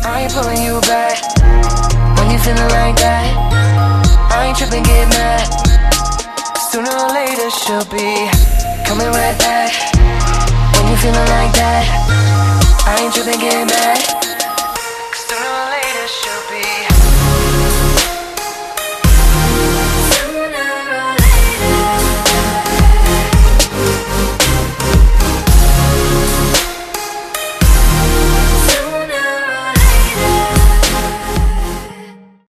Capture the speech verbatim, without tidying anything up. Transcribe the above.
I ain't pulling you back when you feeling like that. I ain't tripping, get mad. Sooner or later she'll be coming right back when you feeling like that. I ain't tripping, get mad.